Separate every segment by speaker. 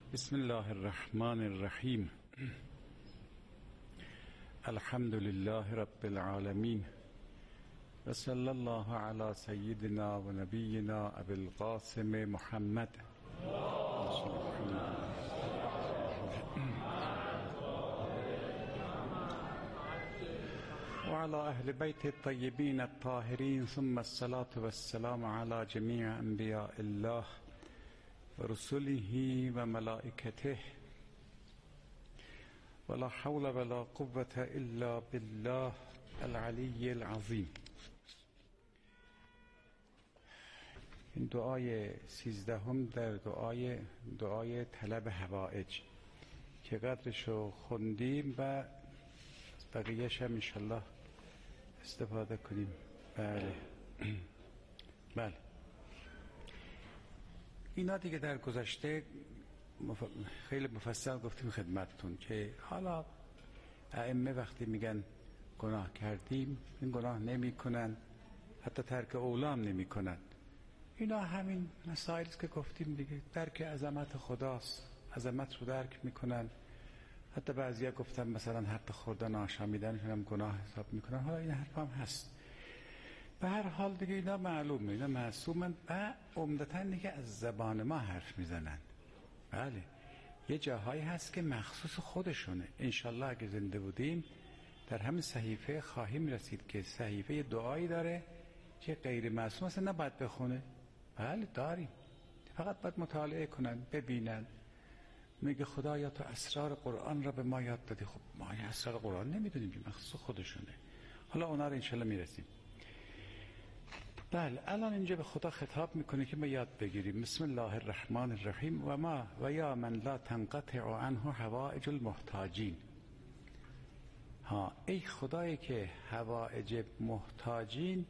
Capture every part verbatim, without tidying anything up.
Speaker 1: بسم الله الرحمن الرحیم. الحمد لله رب العالمین و صلی الله علی سیدنا و نبینا ابی القاسم محمد و علی اهل بیت الطیبین الطاهرین ثم الصلاة والسلام علی جمیع انبیاء الله و رسله و ملائکته ولا حول ولا قوة الا بالله العلی العظیم. این دعای سیزدهم در دعای دعای طلب حوائج که قدرشو خوندیم و بقیهش هم انشالله استفاده کنیم. بله بله اینا دیگه در گذشته مف... خیلی مفصل گفتیم خدمتتون که حالا ائمه وقتی میگن گناه کردیم این گناه نمی کنن، حتی ترک اولام نمی کنن. اینا همین مسائلی که گفتیم دیگه، درک عظمت خداست، عظمت رو درک میکنن. حتی بعضیا گفتن مثلا حق خوردن آشامیدنشون هم گناه حساب میکنن. حالا این حرف هم هست. به هر حال دیگه اینا معلومه، اینا معصومن و عمدتاً دیگه از زبان ما حرف میزنن. بله یه جاهایی هست که مخصوص خودشونه. انشالله اگه زنده بودیم در همین صحیفه خواهیم رسید که صحیفه دعایی داره که غیر معصوم اصلا نباید بخونه. بله داریم، فقط باید مطالعه کنن ببینن. میگه خدایا تو اسرار قرآن را به ما یاد دادی. خب ما اسرار قرآن نمیدونیم، مخصوص خودشونه. حالا اونا رو انشالله میرسیم. بله الان اینجا به خدا خطاب میکنه که ما یاد بگیریم. بسم الله الرحمن الرحیم. و ما و یا من لا تنقطع عنه حوائج المحتاجین. ها ای خدایی که حوائج محتاجین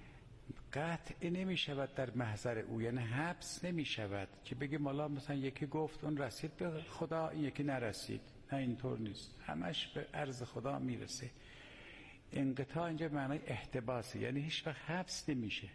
Speaker 1: قطع نمی شود در محضر او، یعنی حبس نمی شود که بگیم حالا مثلا یکی گفت اون رسید به خدا این یکی نرسید. نه اینطور نیست، همش به عرض خدا میرسه. انقطاع اینجا معنای احتباسه، یعنی هیچ وقت حبس نمیشه.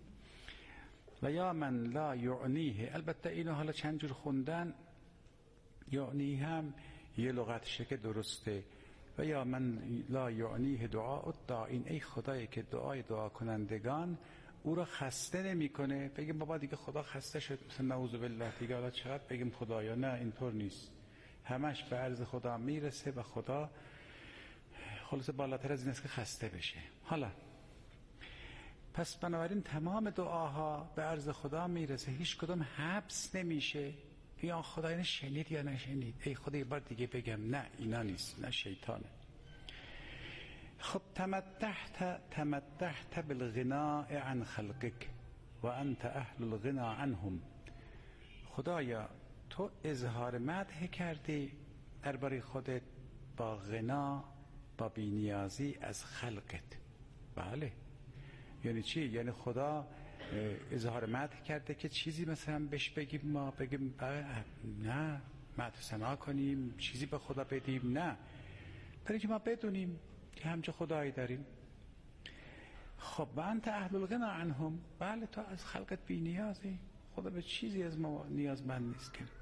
Speaker 1: و یا من لا یعنیه، البته اینو حالا چند جور خوندن، یعنیه هم یه لغتشه که درسته. و یا من لا یعنیه دعاء الداعین، ای خدایی که دعای دعا کنندگان او را خسته نمی کنه. بگیم بابا دیگه خدا خسته شد مثلا نعوذ بالله دیگه حالا چقدر بگیم خدایا. نه اینطور نیست، همش به عرض خدا میرسه و خدا خلاصه بالاتر از این است که خسته بشه. حالا پس بنابراین تمام دعاها به عرض خدا میرسه، هیچ کدام حبس نمیشه. یا خدا اینو شنید یا نشنید، ای خدا یه بار دیگه بگم. نه اینا نیست، نه شیطانه. خب تمدحت تمدحت بالغناء عن خلقك و انت اهل الغنا عنهم. خدایا تو اظهار مدح کردی درباره خودت با غنا، با بینیازی از خلقت. بله یعنی چی؟ یعنی خدا اظهار مدح کرده که چیزی مثلا بهش بگیم ما بگیم نه مدح ثنا کنیم چیزی به خدا بدیم، نه، برای که ما بدونیم که همچه خدایی داریم. خب و انت اهل الغنا عنهم، بله تو از خلقت بی نیازی، خدا به چیزی از ما نیازمند نیست. که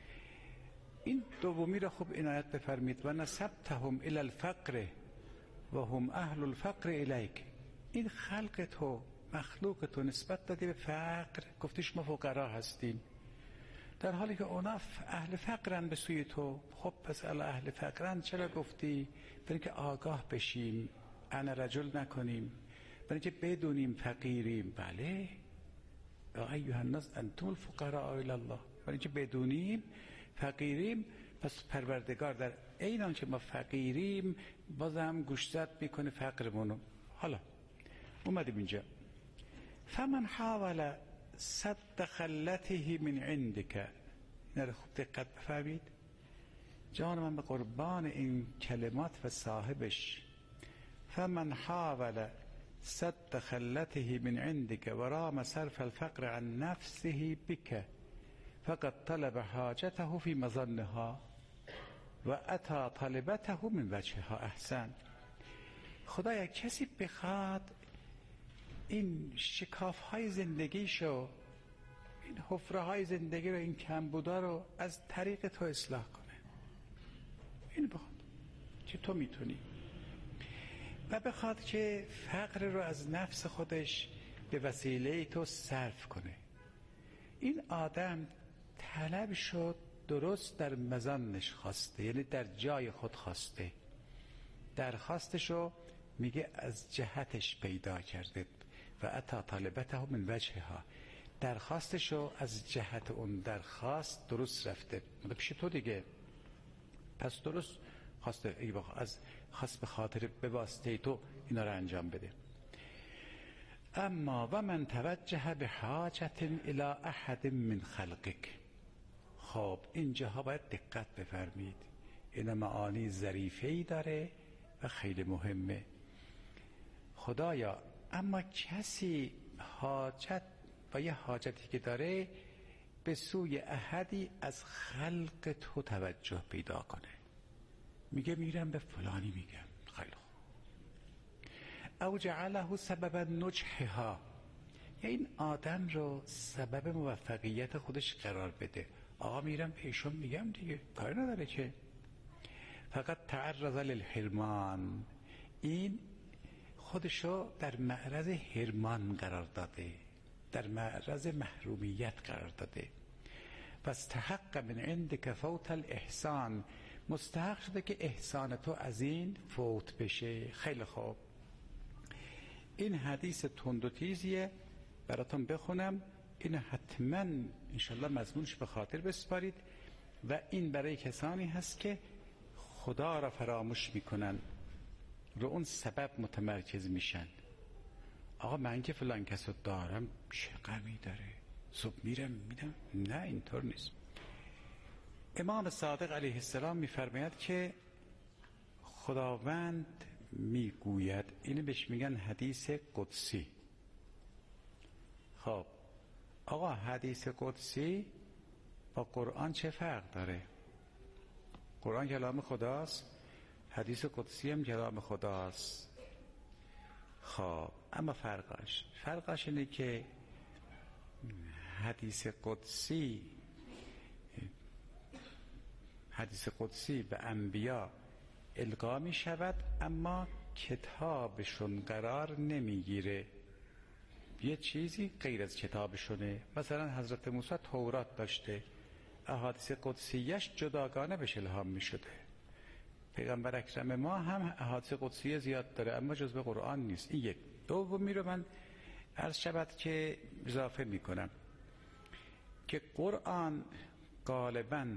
Speaker 1: این دومی را خوب عنایت بفرمید. و نسبتهم الی الفقر و هم اهل الفقر الیک. این خلق تو، مخلوق تو نسبت دادی به فقر، گفتیش ما فقرا هستیم، در حالی که اونا اهل فقرن به سوی تو. خب پس اهل فقرن چرا گفتی؟ برای که آگاه بشیم، انا رجل نکنیم، برای که بدونیم فقیریم. بله یا ایها الناس انتم الفقراء الی الله، برای که بدونیم فقیریم. پس پروردگار در عین آنچه ما فقیریم بازم گوشزد میکنه فقرمونو. حالا اومدیم اینجا. فمن حاول صد خلته من عندك. اینا خوب دقت بفرمید. جان من به قربان این کلمات و صاحبش. فمن حاول صد خلته من عندك و رام صرف الفقر عن نفسه بك فقد طلب حاجته في مظنها و اتی طلبته من وجهها. احسن. خدا یک کسی بخواد این شکاف های زندگیشو این حفره های زندگی رو، این کمبودا رو از طریق تو اصلاح کنه. این بخواد که تو میتونی و بخواد که فقر رو از نفس خودش به وسیله تو صرف کنه. این آدم طلب شد درست در مزانش خواسته، یعنی در جای خود خواسته. درخواستشو میگه از جهتش پیدا کرده و اتا طالبته من وجهها، درخواستشو از جهت اون درخواست درست رفته پیش تو دیگه، پس درست خواسته، ای بخوا از خواست به خاطر به واسطه تو اینا رو انجام بده. اما و من توجه به حاجت الی احد من خلقک. خب اینجاها باید دقت بفرمید، این معانی ظریفه‌ای داره و خیلی مهمه. خدایا اما کسی حاجت و یه حاجتی که داره به سوی احدی از خلق تو توجه پیدا کنه، میگه میرم به فلانی میگم، خیلی خوب. او جعله سببا نجحها، یا این آدم رو سبب موفقیت خودش قرار بده. آقا میرم پیشون میگم دیگه، کار نداره که. فقط تعرض للحرمان، این خودشو در معرض حرمان قرار داده، در معرض محرومیت قرار داده. و استحق من عندک فوت الاحسان، مستحق شده که احسان تو از این فوت بشه. خیلی خوب، این حدیث تند و تیزیه براتون بخونم، این حتما انشالله مضمونش به خاطر بسپارید. و این برای کسانی هست که خدا را فراموش میکنن، رو اون سبب متمرکز میشن. آقا من که فلان کسو دارم چه غمی داره، صبح میرم میدم. نه اینطور نیست. امام صادق علیه السلام میفرماید که خداوند میگوید، اینو بهش میگن حدیث قدسی. خب آقا حدیث قدسی با قرآن چه فرق داره؟ قرآن کلام خداست، حدیث قدسی هم کلام خداست. خب اما فرقش فرقش اینه که حدیث قدسی حدیث قدسی به انبیا القا می شود اما کتابشون قرار نمیگیره، یه چیزی غیر از کتابشونه. مثلا حضرت موسی تورات داشته، احادیث قدسیش جداگانه بهش الهام می شده. پیغمبر اکرم ما هم احادیث قدسیه زیاد داره اما جزء قرآن نیست. این یک. دومی رو من عرض شود که اضافه می کنم که قرآن غالباً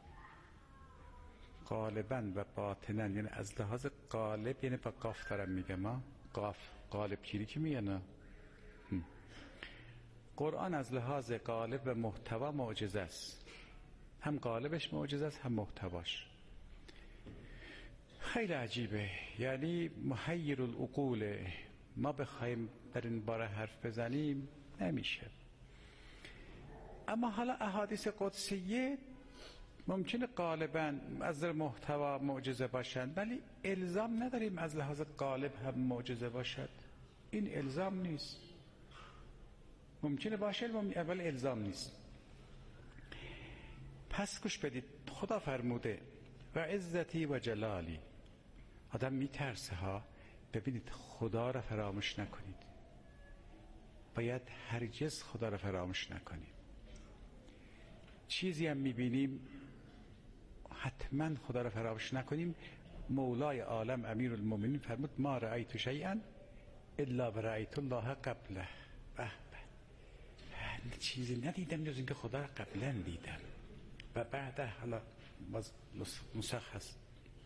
Speaker 1: غالباً و باطناً، یعنی از لحاظ غالب، یعنی با قاف دارم میگم، ما قاف غالب گیری که میگن، قرآن از لحاظ غالب و محتوا معجزه است. هم غالبش معجزه است هم محتواش. خیلی عجیبه، یعنی محیر العقول. ما بخوایم در این باره حرف بزنیم نمیشه. اما حالا احادیث قدسیه ممکنه غالبا از در محتوا معجزه باشند، ولی الزام نداریم از لحاظ غالب هم معجزه باشد. این الزام نیست، ممکنه باشه ولی الزام نیست. پس گوش بدید، خدا فرموده و عزتی و جلالی. آدم میترسه ها. ببینید خدا را فراموش نکنید، باید هرگز خدا را فراموش نکنیم. چیزی هم میبینیم حتما خدا را فراموش نکنیم. مولای عالم امیر المؤمنین فرمود ما رأیت شیئا الا و رأیت الله قبله. به به، چیزی ندیدم جز اینکه خدا را قبلا دیدم و بعد حالا نسخ هست.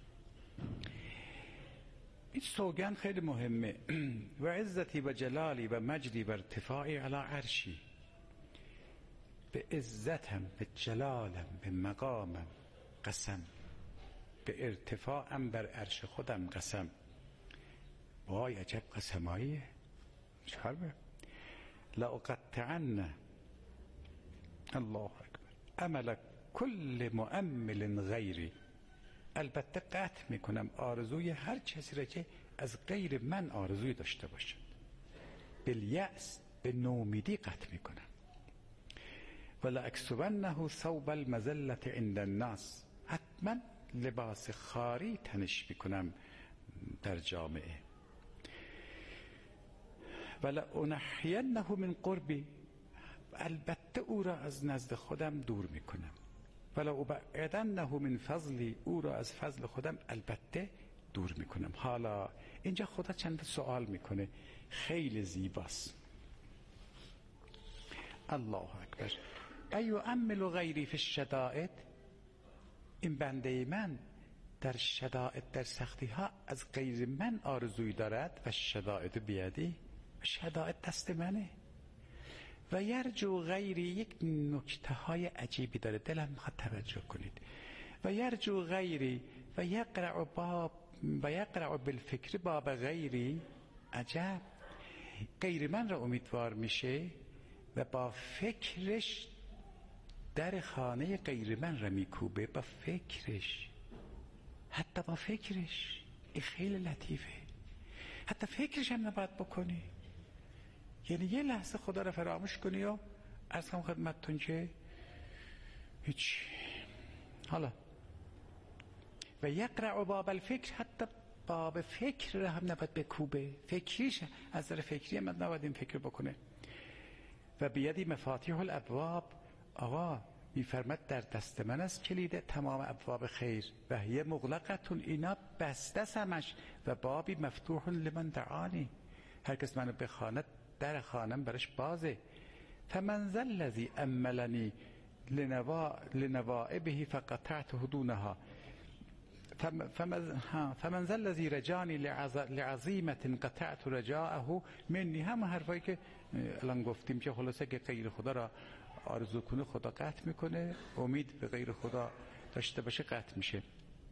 Speaker 1: این سوگن خیلی مهمه. و عزتی و جلالی و مجدی و ارتفاعی علی عرشی، به عزتم، به جلالم، به مقامم قسم، به ارتفاعم بر عرش خودم قسم. وای عجب قسماییه. چهار به لأقطعن الله اکبر عمل کل مؤمل غیری، البته قطع میکنم آرزوی هر کسی را که از غیر من آرزوی داشته باشد. بالیأس، به نومیدی قطع میکنم. ولأکسونها ثوب المذلة عند الناس، حتما لباس خاری تنش میکنم در جامعه. ولأنحینه من قربی، البته او را از نزد خودم دور میکنم. ولأبعدنه من فضلی، او را از فضل خودم البته دور میکنم. حالا اینجا خدا چند سوال میکنه، خیلی زیباست. الله اکبر. ایؤمل غیری فی الشدائد، این بنده من در شدائد، در سختی ها از غیر من آرزوی دارد. و شدائد بیدی، شدائد دست منه. و یرجو غیری، یک نکته های عجیبی داره، دلم میخواد توجه کنید. و یرجو غیری و یقرع باب و یقرع بالفکر باب غیری، عجب، غیر من را امیدوار میشه و با فکرش در خانه غیر من را میکوبه. با فکرش، حتی با فکرش. این خیلی لطیفه. حتی فکرش هم نباید بکنی، یعنی یه لحظه خدا را فراموش کنی و عرض کنم خدمتتون که هیچ. حالا و یقرع باب الفکر، حتی باب فکر را هم نباید بکوبه. فکریش از در فکری هم نباید این فکر بکنه. و بیدی مفاتیح الابواب، آقا میفرمد در دست من است کلید تمام ابواب خیر. و هی مغلقتون، اینا بسته سمش. و بابی مفتوح لمن دعانی، هر کس منو بخواند در خانم برش بازه. فمن ذا الذی املنی لنوا لنوائبه فقطعت هدونها. فمن ذا الذی رجانی لعظیمة قطعت رجاءه منی. هم حرفایی که الان گفتیم که خلاصه که غیر خدا را آرزو کنه خدا قطع میکنه، امید به غیر خدا داشته باشه قطع میشه.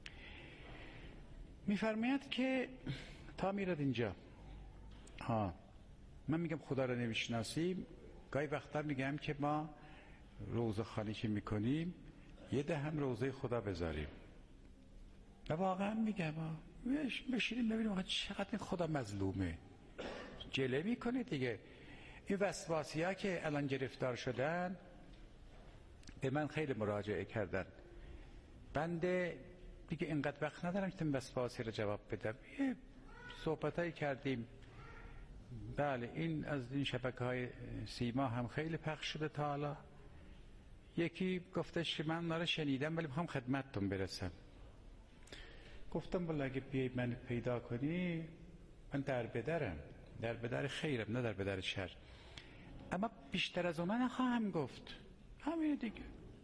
Speaker 1: میفرماید که تا میرد اینجا، ها من میگم خدا را نمیشناسیم. گاهی وقتا میگم که ما روزه خانی که میکنیم یه ده هم روزه خدا بذاریم. و واقعا میگم بشینیم ببینیم چقدر این خدا مظلومه، جله میکنه دیگه. این وسواسی ها که الان گرفتار شدن به من خیلی مراجعه کردن. بنده دیگه اینقدر وقت ندارم که این وسواسی رو جواب بدم. یه صحبتایی کردیم، بله این از این شبکه های سیما هم خیلی پخش شده تا حالا. یکی گفتش که من ناره شنیدم ولی میخوام خدمتتون برسم. گفتم والا اگه بیایی من پیدا کنی من در بدرم، در بدر خیرم نه در بدر شر، اما بیشتر از اون نخواهم گفت. همین دیگه.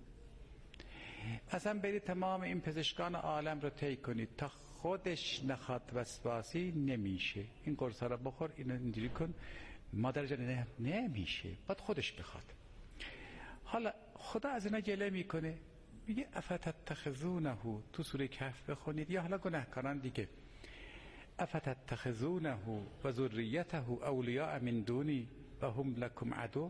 Speaker 1: اصلا برید تمام این پزشکان عالم رو طی کنید، تا خودش نخواد وسواسی نمیشه. این قرصا رو بخور، اینو اینجوری کن، مادر جان نه نمیشه، باید خودش بخواد. حالا خدا از اینا گله میکنه، میگه افتتخذونه، تو سوره کهف بخونید، یا حالا گناهکاران دیگه، افتتخذونه و ذریته اولیاء من دونی و هم لکم عدو.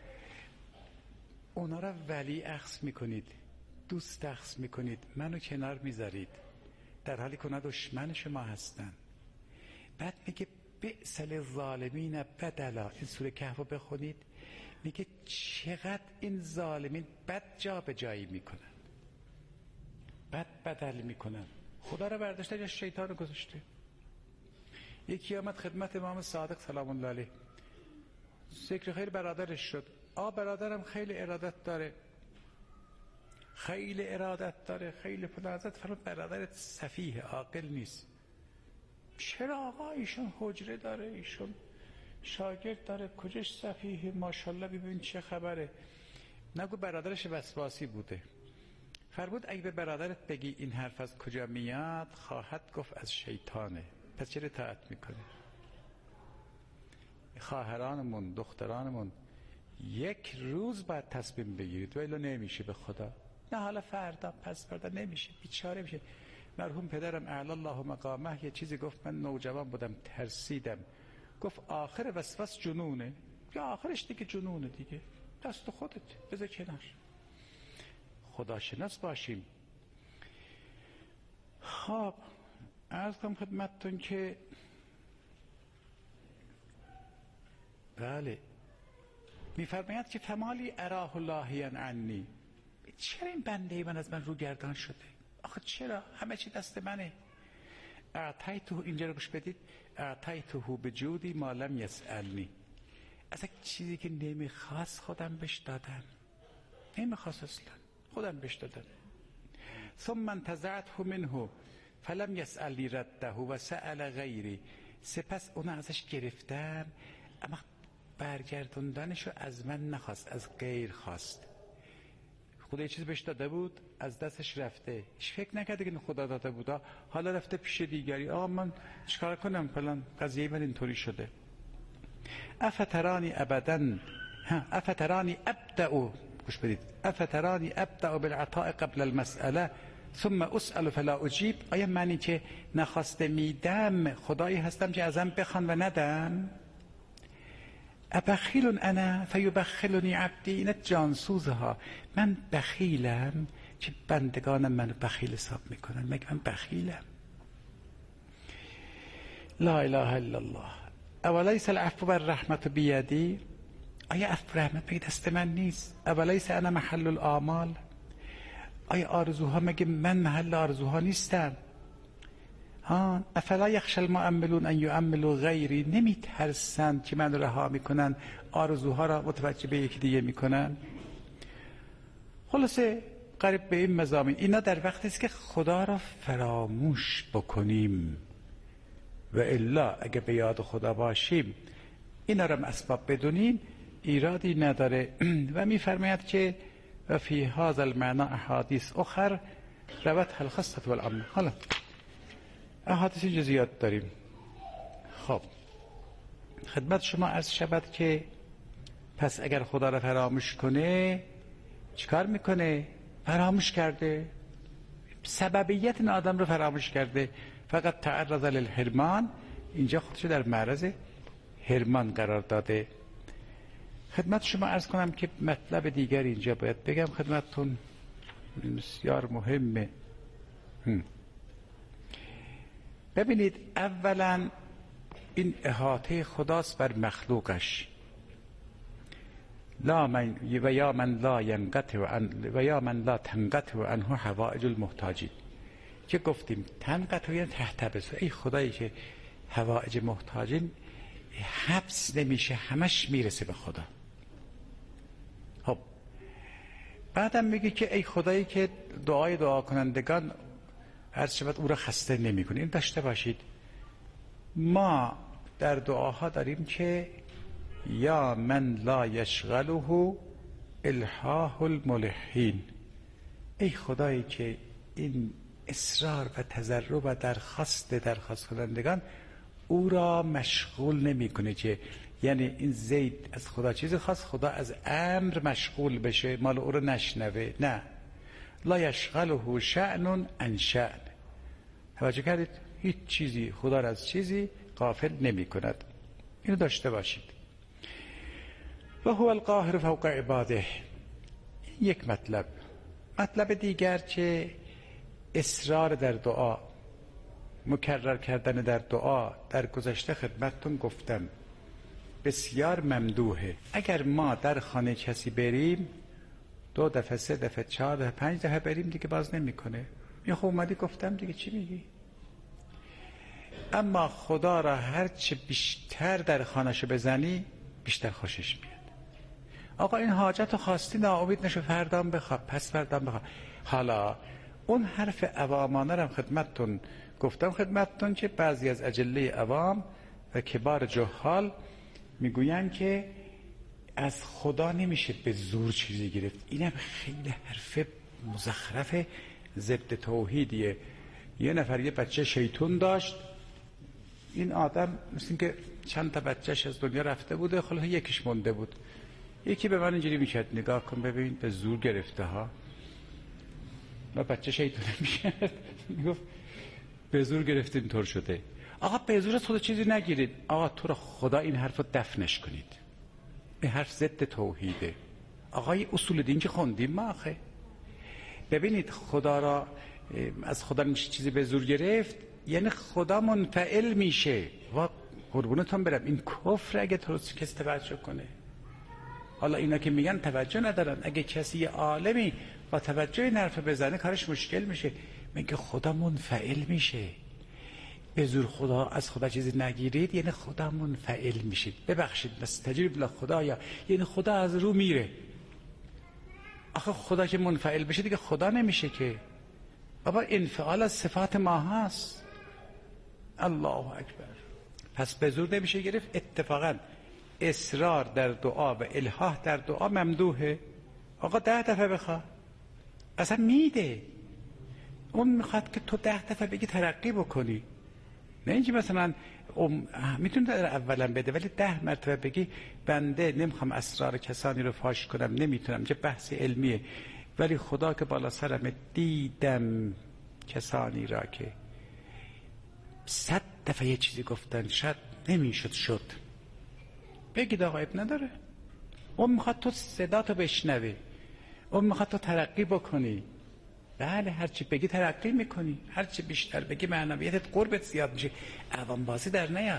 Speaker 1: اونا را ولی اخذ میکنید، دوست اخذ میکنید، منو کنار میذارید در حالی که اونا دشمن شما هستن. بعد میگه بئس للظالمین بدلا. این سوره کهف رو بخونید، میگه چقدر این ظالمین بد جا به جایی میکنن، بد بدل میکنن. خدا رو برداشته یا شیطان رو گذاشته. یکی آمد خدمت امام صادق سلام الله علیه، ذکر خیر برادرش شد. آ برادرم خیلی ارادت داره، خیلی ارادت داره، خیلی فلازت. فرمود برادرت سفیه، عاقل نیست. چرا آقا؟ ایشون حجره داره، ایشون شاگرد داره، کجاش سفیه؟ ماشاءالله ببین چه خبره. نگو برادرش وسواسی بوده. فرمود اگه به برادرت بگی این حرف از کجا میاد، خواهد گفت از شیطانه. پس چرا اطاعت میکنه؟ خواهرانمون، دخترانمون، یک روز باید تصمیم بگیرید، ولی نمیشه به خدا. نه حالا فردا، پس فردا نمیشه، بیچاره میشه. مرحوم پدرم اعلی الله مقامه یه چیزی گفت، من نوجوان بودم ترسیدم. گفت آخر وسواس جنونه. یا آخرش دیگه جنونه دیگه، دست خودت، بذار کنار. خداشناس باشیم. خب عرض کنم خدمتتون که بله میفرماید که فمالی اراه لاهیا عنی، چرا این بنده من از من رو گردان شده؟ آخه چرا؟ همه چی دست منه. اعطیته، اینجا رو گوش بدید، اعطیته بجودی ما لم یسألنی، از یک چیزی که نمیخواست خودم بهش دادم، نمیخواست اصلا، خودم بهش دادم. ثم انتزعته منه فلم یسألنی رده و سأل غیری، سپس اون ازش گرفتم اما برگردوندنشو از من نخواست، از غیر خواست. خدا یه چیز بهش داده بود، از دستش رفته، هیچ فکر نکرده که خدا داده بود، حالا رفته پیش دیگری، آه من چیکار کنم فلان، قضیه من اینطوری شده. افترانی ابدا، افترانی ابدأ، گوش بدید، افترانی ابدأ بالعطاء قبل المسأله ثم اسأل فلا اجیب، آیا منی که نخواسته میدم خدایی هستم که ازم بخوان و ندم؟ ابخیل انا فیبخلنی عبدی، این جانسوزها، من بخیلم که بندگانم منو بخیل حساب میکنن، مگه من بخیلم؟ لا اله الا الله. اولیس العفو والرحمت بیدی، آیا عفو رحمت مگه دست من نیست؟ اولیس انا محل الاعمال، آیا آرزوها مگه من محل آرزوها نیستم؟ ها افلا یخشى المؤملون ان یؤملوا غیری، نمی ترسند که من رها میکنن، آرزوها را متوجه به یکی دیگه میکنن. خلاصه قریب به این مضامین، اینا در وقتی است که خدا را فراموش بکنیم، و الا اگه به یاد خدا باشیم، اینا را اسباب بدونیم، ایرادی نداره. و میفرماید که و فی هذا المعنى احادیث اخر روت الخاصة والعامة. حالا احادیث اینجا زیاد داریم. خب خدمت شما عرض شود که پس اگر خدا را فراموش کنه چیکار میکنه؟ فراموش کرده، سببیت این آدم رو فراموش کرده، فقط تعرض للحرمان، اینجا خودشو در معرض حرمان قرار داده. خدمت شما عرض کنم که مطلب دیگر اینجا باید بگم خدمتتون، بسیار مهمه. هم. ببینید اولا این احاطه خداست بر مخلوقش، لا من و یا من لا ینقطع عن و یا من لا تنقطع عنه حوائج المحتاجین، که گفتیم تنقطع یعنی تحتبس، ای خدایی که حوائج محتاجین حبس نمیشه، همش میرسه به خدا. خب بعدم میگه که ای خدایی که دعای دعا کنندگان هر شبت او را خسته نمی کنه. این داشته باشید ما در دعاها داریم که یا من لا یشغله الحاح الملحین، ای خدایی که این اصرار و تضرع و درخواست درخواست کنندگان او را مشغول نمی کنه، که یعنی این زید از خدا چیز خواست، خدا از امر مشغول بشه، مال او را نشنوه، نه، لا یشغله شأن عن شأن. توجه کردید؟ هیچ چیزی خدا را از چیزی غافل نمی کند. اینو داشته باشید. و هو القاهر فوق عباده، یک مطلب. مطلب دیگر که اصرار در دعا، مکرر کردن در دعا، در گذشته خدمتتون گفتم بسیار ممدوحه. اگر ما در خانه کسی بریم دو دفعه، سه دفعه، چهار دفعه، پنج دفعه بریم دیگه باز نمیکنه، یا خب اومدی گفتم دیگه چی میگی؟ اما خدا را هرچه بیشتر در خانه‌شو بزنی بیشتر خوشش میاد. آقا این حاجت رو خواستی، ناامید نشو، فردام بخواه، پس فردام بخواه. حالا اون حرف عوامانه رو خدمتتون گفتم خدمتتون که بعضی از اجله عوام و کبار جهال میگوین که از خدا نمیشه به زور چیزی گرفت. اینم خیلی حرف مزخرف ضد توحیدیه. یه نفر یه بچه شیطون داشت، این آدم مثل که چند تا بچهش از دنیا رفته بوده، خلاص یکیش مونده بود. یکی به من اینجوری میکرد نگاه کن ببین به زور گرفته ها، و بچه شیطونه میکرد میگفت به زور گرفته اینطور شده. آقا به زور خدا چیزی نگیرید، آقا تو را خدا این حرف رو دفنش کنید، این حرف ضد توحیده. آقای اصول دین که خوندیم ما آخه. ببینید خدا را از خدا میشه چیزی به زور گرفت، یعنی خدا منفعل میشه. و قربونتون برم این کفر اگه درست کسی توجه کنه. حالا اینا که میگن توجه ندارن. اگه کسی عالمی با توجه این حرف بزنه کارش مشکل میشه. میگه خدا منفعل میشه. به زور خدا از خدا چیزی نگیرید یعنی خدا منفعل میشید. ببخشید نستجیب الله خدایا، یعنی خدا از رو میره. آخه خدا که منفعل بشه دیگه خدا نمیشه که. بابا انفعال از صفات ما هست. الله اکبر. پس به زور نمیشه گرفت. اتفاقا اصرار در دعا و الحاح در دعا ممدوحه. آقا ده دفعه بخواه اصلا میده. اون میخواد که تو ده دفعه بگی ترقی بکنی، نه اینکه مثلا میتونه در اولا بده ولی ده مرتبه بگی بنده نمیخوام اسرار کسانی رو فاش کنم، نمیتونم، چه بحث علمیه، ولی خدا که بالا سرم دیدم کسانی را که صد دفعه یه چیزی گفتن شاید نمیشد شد. بگید آقا اب نداره. اون میخواد تو صدا تو بشنوی، اون میخواد تو ترقی بکنی. بله هرچی بگی ترقی میکنی، هرچی بیشتر بگی معنویتت قربت زیاد میشه. عوام بازی در نیار.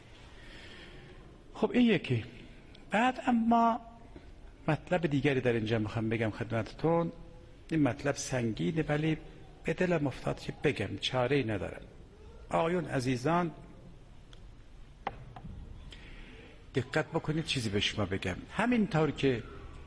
Speaker 1: خب این یکی. بعد اما مطلب دیگری در اینجا میخوام بگم خدمتتون. این مطلب سنگینه ولی به دلم افتاد که بگم، چاره ای ندارم. آقایون عزیزان دقت بکنید چیزی به شما بگم. همینطور که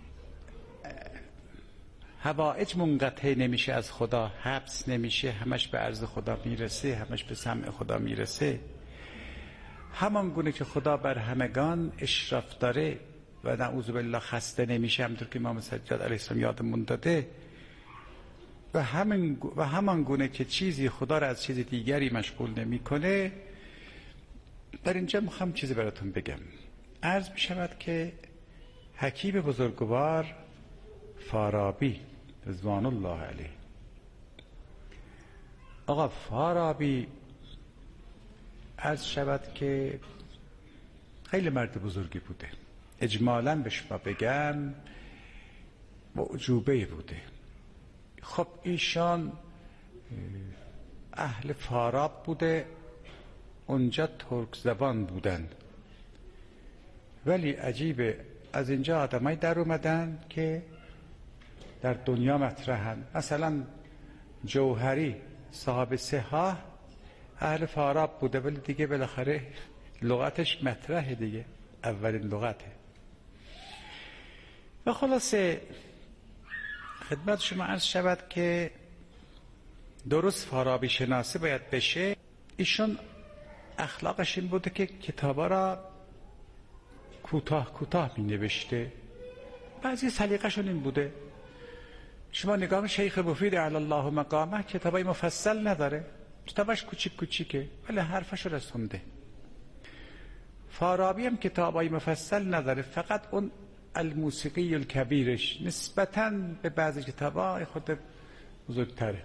Speaker 1: حوائج منقطع نمیشه از خدا، حبس نمیشه، همش به عرض خدا میرسه، همش به سمع خدا میرسه، همان گونه که خدا بر همگان اشراف داره و نعوذ بالله خسته نمیشه، همونطور که امام سجاد علیه السلام یادمون داده، و همین و همان گونه که چیزی خدا را از چیز دیگری مشغول نمیکنه. در اینجا میخوام چیزی براتون بگم. عرض میشود که حکیم بزرگوار فارابی رضوان الله علیه، آقا فارابی عرض شود که خیلی مرد بزرگی بوده. اجمالاً به شما بگم معجوبه بوده. خب ایشان اهل فاراب بوده، اونجا ترک زبان بودن، ولی عجیبه از اینجا آدمای در اومدن که در دنیا مطرحن. مثلا جوهری صاحب صحاح اهل فاراب بوده ولی دیگه بالاخره لغتش مطرحه دیگه، اولین لغته. و خلاصه خدمت شما عرض شود که درست فارابی شناسی باید بشه. ایشون اخلاقش این بوده که کتابا را کوتاه کوتاه می نوشته. بعضی سلیقه‌شون این بوده. شما نگاه شیخ مفید علی الله مقامه کتابای مفصل نداره، کتابش کوچیک کوچیکه ولی حرفش رسونده. فارابی هم کتابای مفصل نداره، فقط اون الموسیقی الکبیرش نسبتاً به بعضی کتابای خود بزرگتره.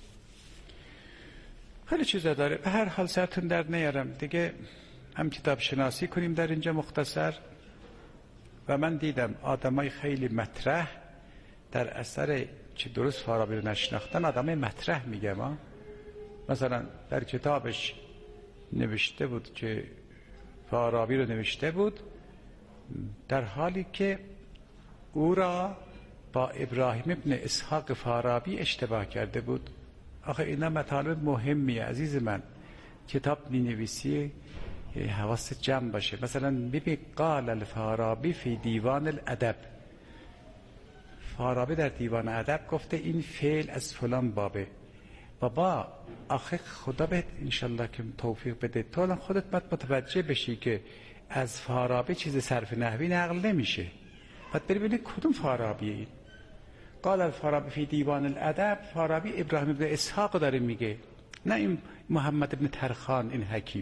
Speaker 1: خیلی چیزا داره. به هر حال سرتون در نیارم دیگه، هم کتاب شناسی کنیم در اینجا مختصر. و من دیدم آدمای خیلی مطرح در اثر چه درست فارابی رو نشناختن آدمای مطرح میگم ها. مثلا در کتابش نوشته بود که فارابی رو نوشته بود در حالی که او را با ابراهیم ابن اسحاق فارابی اشتباه کرده بود. آخه اینا مطالب مهمیه عزیز من. کتاب می نویسی حواست جمع باشه. مثلا ببین قال الفارابی فی دیوان الادب، فارابی در دیوان ادب گفته این فعل از فلان بابه. بابا آخه خدا بهت انشالله که توفیق بده تو الان خودت باید متوجه بشی که از فارابی چیز صرف نحوی نقل نمیشه. باید بری ببینی کدوم فارابیه این. قال الفارابی فی دیوان الادب، فارابی ابراهیم ابن اسحاق داره میگه، نه این محمد ابن ترخان این حکیم.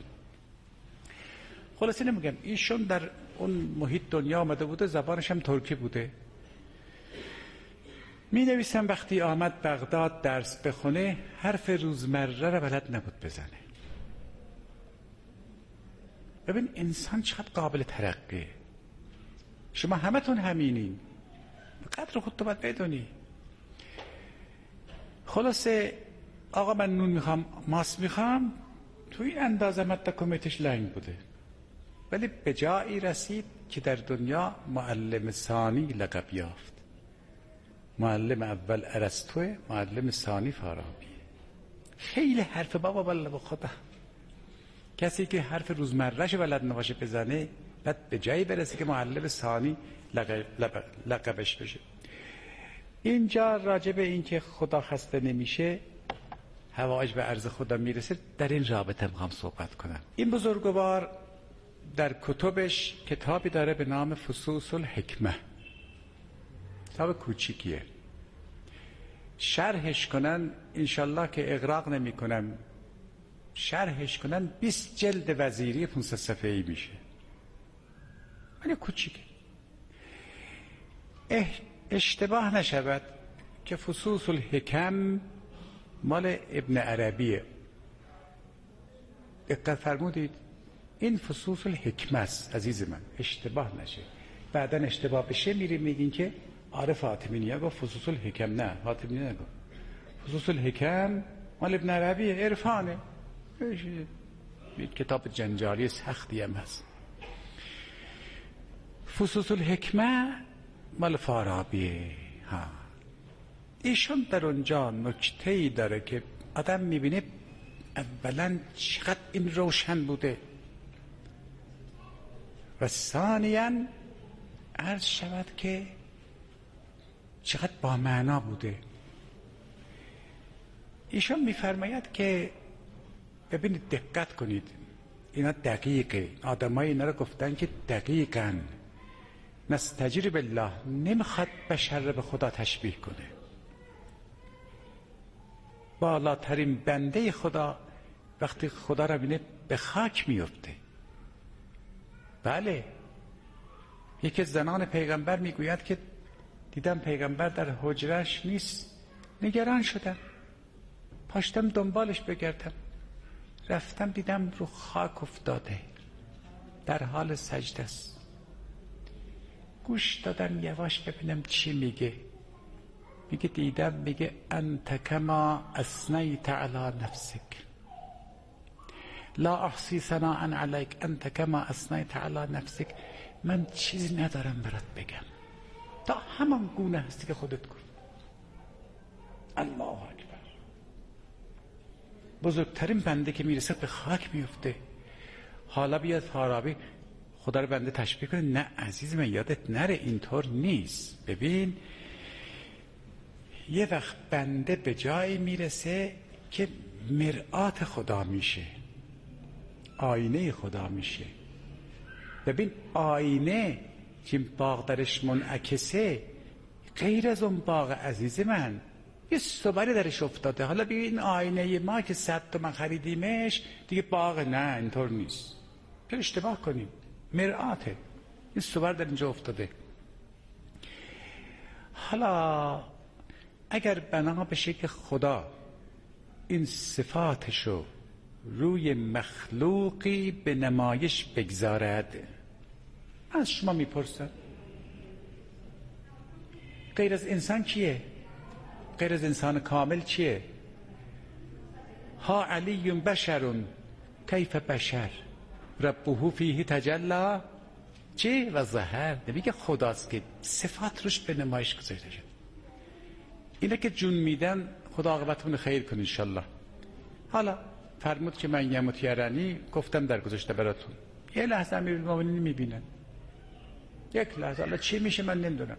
Speaker 1: خلاصه نمیگم ایشون در اون محیط دنیا آمده بوده، زبانش هم ترکی بوده. می نویسم وقتی آمد بغداد درس بخونه حرف روزمره را بلد نبود بزنه. ببین انسان چقدر قابل ترقیه. شما همتون همینین، قدر خودتو باید بدونی. خلاصه آقا من نون میخوام ماست میخوام، تو این اندازه مدت کمیتش لنگ بوده ولی به جایی رسید که در دنیا معلم ثانی لقب یافت. معلم اول ارسطو، معلم ثانی فارابی. خیلی حرف بابا بالله به خدا. کسی که حرف روزمرهش بلد نباشه بزنه بعد به جایی برسه که معلم ثانی لقب لقبش بشه. اینجا راجع به این که خدا خسته نمیشه، حوائج به عرض خدا میرسه، در این رابطه میخوام صحبت کنم. این بزرگوار در کتبش کتابی داره به نام فصوص الحکمه. کتاب کوچیکیه. شرحش کنن انشالله که اغراق نمی کنم، شرحش کنن بیست جلد وزیری پانصد صفحه‌ای میشه. ولی کوچیکه. اشتباه نشود که فصوص الحکم مال ابن عربیه. دقت فرمودید؟ این فصوص الحکمه است عزیز من، اشتباه نشه. بعدا اشتباه بشه میریم میگین که آره فاطمی نیا گفت فصوص الحکم. نه فاطمی نگفت. فصوص الحکم مال ابن عربیه، عرفانه. کتاب جنجالی سختی هم هست. فصوص الحکمه مال فارابیه. ها ایشان در اونجا نکته‌ای داره که آدم میبینه اولا چقدر این روشن بوده و ثانیاً عرض شود که چقدر با معنا بوده. ایشان میفرماید که ببینید دقت کنید، اینا دقیقه، آدمای اینا رو گفتن که دقیقاً نستجیر بالله، نمیخواد بشر رو به خدا تشبیه کنه. بالاترین بنده خدا وقتی خدا رو بینه به خاک میفته. بله، یکی از زنان پیغمبر میگوید که دیدم پیغمبر در حجرش نیست، نگران شدم، پاشتم دنبالش بگردم، رفتم دیدم رو خاک افتاده در حال سجده است. گوش دادم یواش ببینم چی میگه. میگه دیدم میگه انت کما اثنیت علی نفسک لا احصی ثناء علیک انت کما اثنیت علی نفسک. من چیزی ندارم برات بگم، تا همان گونه هستی که خودت گفت. الله اکبر. بزرگترین بنده که میرسه به خاک میفته. حالا بیاد فارابی خدا رو بنده تشبیه کنه. نه عزیز من، یادت نره اینطور نیست. ببین یه وقت بنده به جایی میرسه که مرآت خدا میشه، آینه خدا میشه. ببین آینه که باغ درش منعکسه غیر از اون باغ عزیز من یه صبری درش افتاده. حالا ببین آینه ما که صد تومن خریدیمش دیگه باغ، نه اینطور نیست. که اشتباه کنیم، مرآته، یه صبر در اینجا افتاده. حالا اگر بنا بشه که خدا این صفاتشو روی مخلوقی به نمایش بگذارد، از شما میپرسم غیر از انسان کیه؟ غیر از انسان کامل چیه؟ ها علی بشر کیف بشر ربه فیه تجلی چی و ظهر. نمیگه خداست که صفات روش به نمایش گذاشته شد. اینه که جون میدن خدا عاقبتمون خیر کنه انشالله. حالا فرمود که من یموت یرانی، گفتم در گذشته براتون. یه لحظه امیرالمومنین میبینن، یک لحظه. حالا چی میشه من نمیدونم.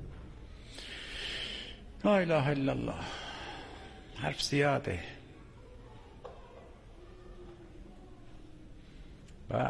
Speaker 1: لا اله الا الله. حرف زیاده. بله.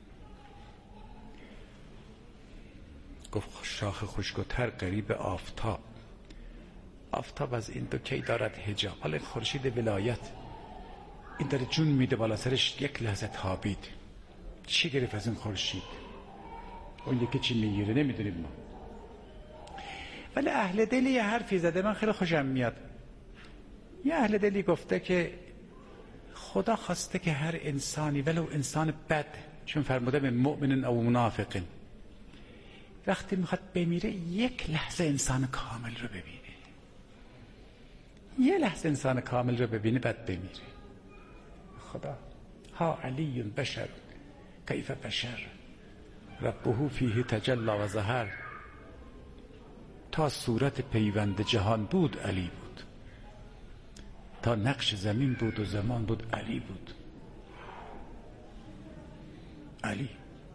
Speaker 1: گفت شاخ خشک‌تر قریب آفتاب. آفتاب از این دو کی دارد حجاب. حالا خورشید ولایت این داره جون میده بالا سرش، یک لحظه تابید. چی گرفت از این خورشید؟ اون یکی چی میگیره نمیدونیم ما. ولی اهل دلی یه حرفی زده من خیلی خوشم میاد. یه اهل دلی گفته که خدا خواسته که هر انسانی ولو انسان بد، چون فرموده به مؤمن او منافق، وقتی میخواد بمیره یک لحظه انسان کامل رو ببینه. یه لحظه انسان کامل رو ببینه بعد بمیره. خدا ها علی بشر کیف بشر ربه فیه تجلی و ظهر. تا صورت پیوند جهان بود علی بود، تا نقش زمین بود و زمان بود علی بود. علی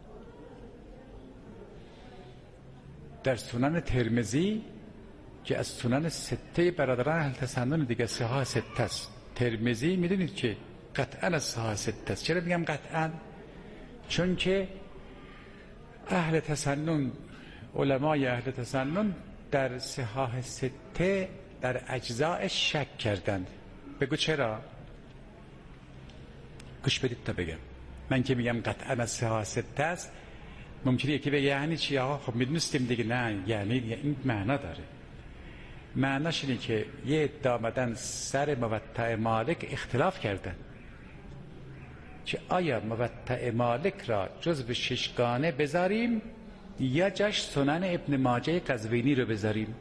Speaker 1: در سنن ترمذی که از سنن سته برادران اهل تسنن دیگه، صحاح سته است. ترمذی میدونید که قطعا از صحاح سته است. چرا میگم قطعا؟ چون که اهل تسنن، علمای اهل تسنن در صحاح سته در اجزاء شک کردند. بگو چرا؟ گوش بدید تا بگم. من که میگم قطعا از صحاح سته است، ممکنه یکی بگه یعنی چی؟ آقا خب میدونستیم دیگه. نه، یعنی این معنا داره. معناش اینه که یه ادعا آمدن سر موطأ مالک اختلاف کردن که آیا موطأ مالک را جزو ششگانه بذاریم یا جاش سنن ابن ماجه قزوینی رو بذاریم.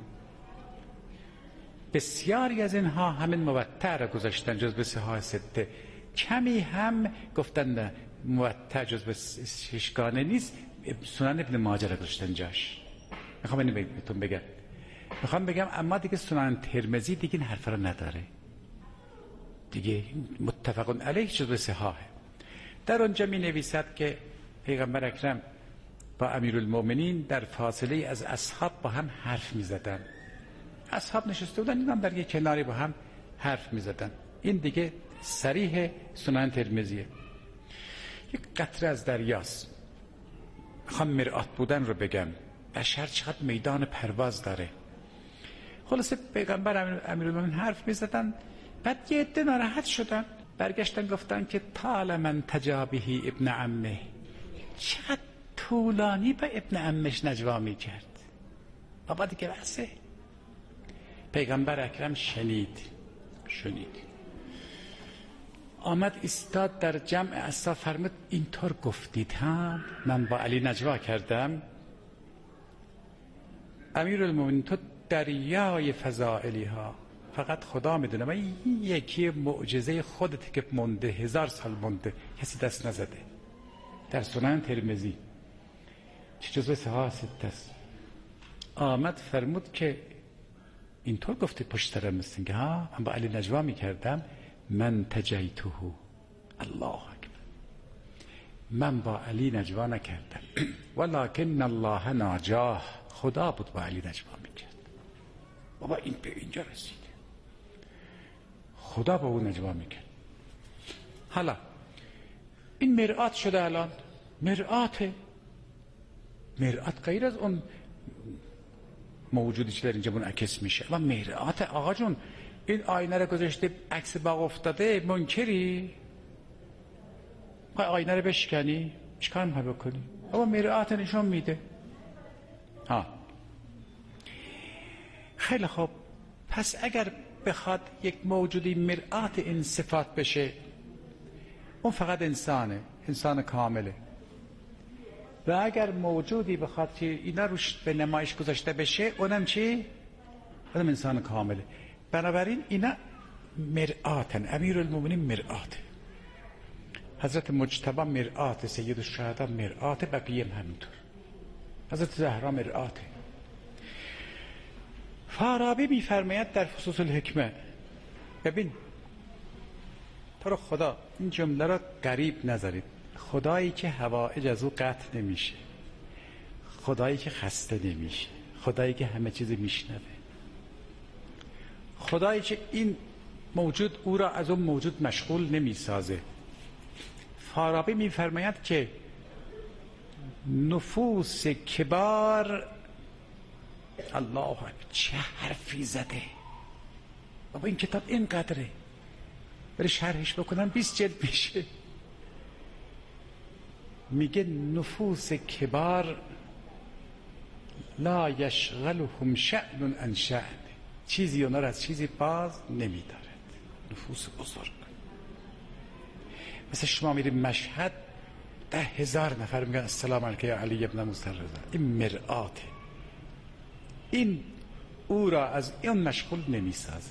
Speaker 1: بسیاری از اینها همین موطأ را گذاشتن جزو صحاح سته. کمی هم گفتن نه، موطأ جزو ششگانه نیست، سنن ابن ماجه را گذاشتن جاش. میخوام اینو بهتون بگم. میخوام بگم اما دیگه سنن ترمذی دیگه این حرف را نداره دیگه، متفقون علیه جزو صحاحه. در اونجا می نویسد که پیغمبر اکرم با امیرالمؤمنین در فاصله از اصحاب با هم حرف می زدن. اصحاب نشسته بودن، این هم در یک کناری با هم حرف می زدن. این دیگه صریح سنن ترمذیه. یک قطره از دریاست. میخوام مرآت بودن رو بگم. بشر چقدر میدان پرواز داره. خلاصه پیغمبر امیرالمؤمنین حرف می زدن. بعد یه عده ناراحت شدن، برگشتن گفتن که طال من تجابهی ابن عمه. چقدر طولانی با ابن عمش نجوا می کرد. بابا دیگه بسه. پیغمبر اکرم شنید شنید آمد ایستاد در جمع اصحاب، فرمود اینطور گفتید ها؟ من با علی نجوا کردم؟ امیرالمومنین تو دریای فضائلی ها، فقط خدا میدونه. من این یکی معجزه خودت که مونده، هزار سال مونده، کسی دست نزده. در سنن ترمذی چه جزو صحاح سته است. آمد فرمود که اینطور گفته پشت سرم مثل که ها من با علی نجوا میکردم. من تجیته، الله اکبر، من با علی نجوا نکردم ولکن الله ناجاه، خدا بود با علی نجوا میکرد. بابا این به اینجا رسید، خدا با اون نجوا میکرد. حالا این مرآت شده. الان مرآت مرآت غیر از اون موجودی که در اینجا منعکس میشه. اما مرآت آقا جون، این آینه رو گذاشته عکس باغ افتاده، منکری؟ آینه رو بشکنی؟ چیکار می‌خوای بکنی؟ اما مرآت نشون میده. ها خیلی خوب. پس اگر بخواد یک موجودی مرآت این صفات بشه، اون فقط انسانه، انسان کامله. و اگر موجودی بخواد که اینا روش به نمایش گذاشته بشه، اونم چی؟ اونم انسان کامله. بنابراین اینا مرآتن. امیرالمومنین مرآت، حضرت مجتبی مرآت، سید الشهدا مرآت، بقیه هم همینطور. حضرت زهرا مرآت. فارابی میفرماید در فصوص الحکمه، ببین تو رو خدا این جمله را غریب نذارید. خدایی که حوائج از او قطع نمیشه، خدایی که خسته نمیشه، خدایی که همه چیز میشنوه، خدایی که این موجود او را از اون موجود مشغول نمیسازه. فارابی میفرماید که نفوس کبار، الله اکبر، چه حرفی زده بابا. این کتاب اینقدره، بری شرحش بکنم بیست جلد میشه. میگه نفوس کبار لا یشغلهم شأن عن شأن، چیزی اونا را از چیزی باز نمیدارد. نفوس بزرگ، مثل شما میرید مشهد، ده هزار نفر میگن السلام علیک یا علی ابن موسی رضا. این مرآته، این او را از این مشغول نمیسازه.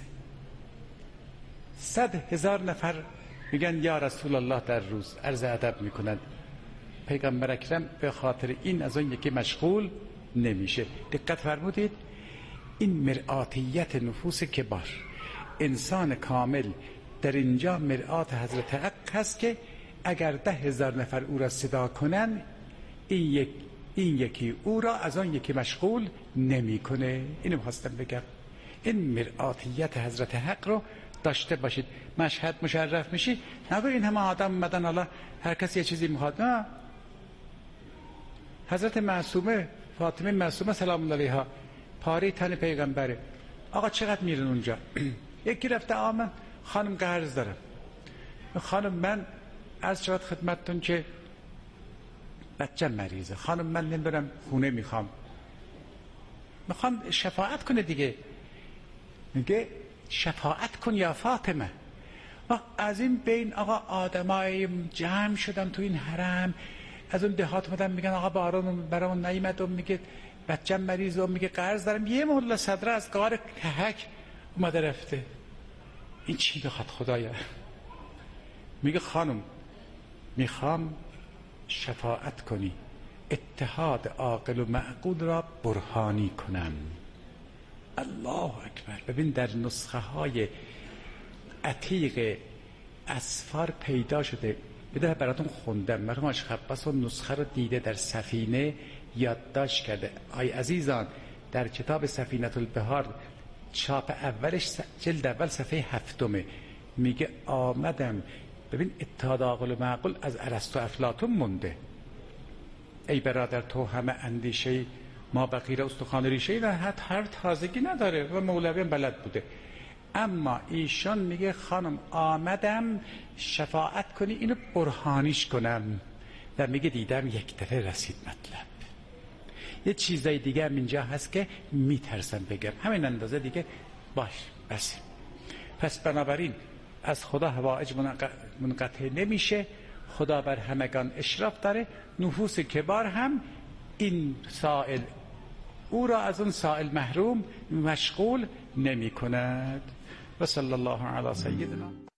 Speaker 1: صد هزار نفر میگن یا رسول الله در روز، عرض ادب میکنند پیغمبر اکرم به خاطر این از اون یکی مشغول نمیشه. دقت فرمودید، این مرآتیت نفوس کبار، انسان کامل در اینجا مرآت حضرت حق هست که اگر ده هزار نفر او را صدا کنن، این, یک این یکی او را از آن یکی مشغول نمیکنه. اینو خواستم بگم، این مرآتیت حضرت حق رو داشته باشید. مشهد مشرف میشی، نگو این همه آدم اومدن حالا هر کسی یه چیزی میخواد. نه، حضرت معصومه فاطمه معصومه سلام الله علیها پاره تن پیغمبره. آقا چقدر میرن اونجا؟ یکی رفته آمد خانم قرض دارم. خانم من از شود خدمتتون که بچه مریضه، خانم من نمیدونم خونه میخوام، میخوام شفاعت کنه دیگه. میگه شفاعت کن یا فاطمه. و از این بین آقا آدمای جمع شدن تو این حرم، از اون دهات مدن میگن آقا بارون برامون نیامد، و میگه بچه مریض، و میگه قرض دارم. یه مولا صدره از غار کهک اومده رفته. این چی بخواد خدایا؟ میگه خانم میخوام شفاعت کنی، اتحاد عاقل و معقول را برهانی کنم. الله اکبر. ببین در نسخه های عتیق اسفار پیدا شده. بده براتون خوندم، مرحوم آشق عباس اون نسخه رو دیده، در سفینه یادداشت کرده. آی عزیزان، در کتاب سفینة البحار چاپ اولش جلد اول صفحه هفتمه میگه آمدم. ببین اتحاد عاقل و معقول از ارسطو افلاطون مونده. ای برادر تو همه اندیشه ما بقیر استخوان ریشه و حتی هر تازگی نداره، و مولوی هم بلد بوده. اما ایشان میگه خانم آمدم شفاعت کنی، اینو برهانیش کنم. و میگه دیدم یک دفعه رسید مطلب. یه چیزای دیگه هم اینجا هست که میترسم بگم، همین اندازه دیگه باش بس. پس بنابراین از خدا حوائج منقطع نمیشه. خدا بر همگان اشراف داره. نفوس کبار هم این سائل او را از اون سائل محروم مشغول نمی کند. و صلی الله علی سیدنا.